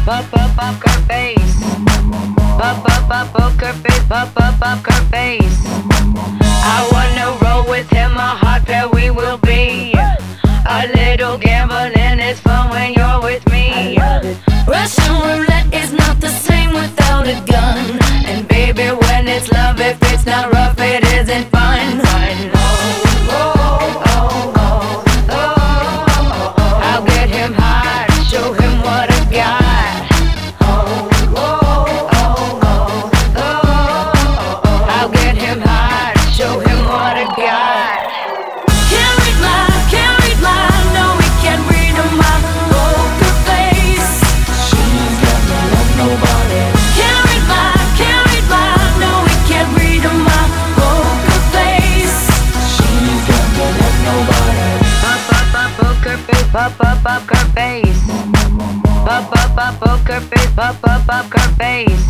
poker face. Poker face, poker face. I wanna roll with him, a hot pair we will be. A little gambling is fun when you're with me. Russian roulette is not the same without a gun. And baby, when it's love, if it's not rough, it isn't fun. I'll get him hot, show him what I got. I'll get him hot, show him what I got. Can't read my, no, we can't read my poker face. She's got no love, nobody. Can't read my, no, we can't read my poker face. She's got no love, nobody. Poker face, poker face. Poker face, poker face.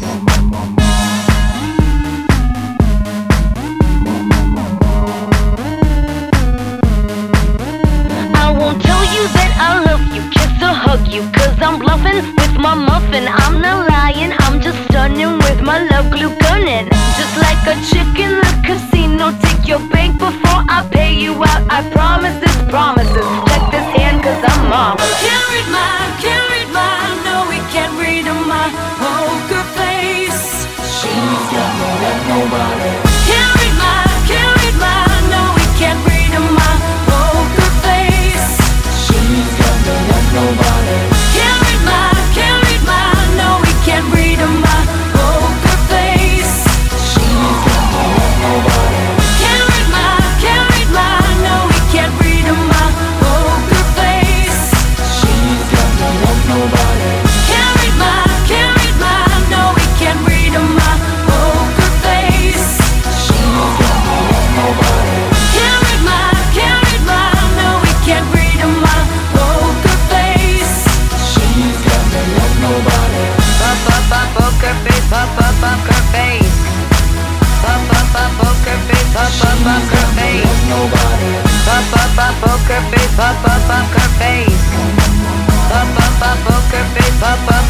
I won't tell you that I love you, kiss or hug you, 'cause I'm bluffing with my muffin. I'm not lying, I'm just stunning with my love glue gunning. Just like a chick in the casino, take your bank before I pay you out. I promise this promises. Check this hand 'cause I'm marvelous. Can't read my, no, we can't read my poker face. She's got no love, nobody. Can't read my, no, we can't read my poker face. She's got no love, nobody. Can't read my, no, we can't read my poker face. She's got no love, nobody. Can't read my, no, we can't read my poker face. She's got no love, nobody. Can't read my, no, we can't read my poker face. She's got no love, nobody. Can't read my, no, we can't read my poker face. She's got no love, nobody. Poker face, poker face. Poker face, poker face. Nobody. Poker face, poker face. Poker face,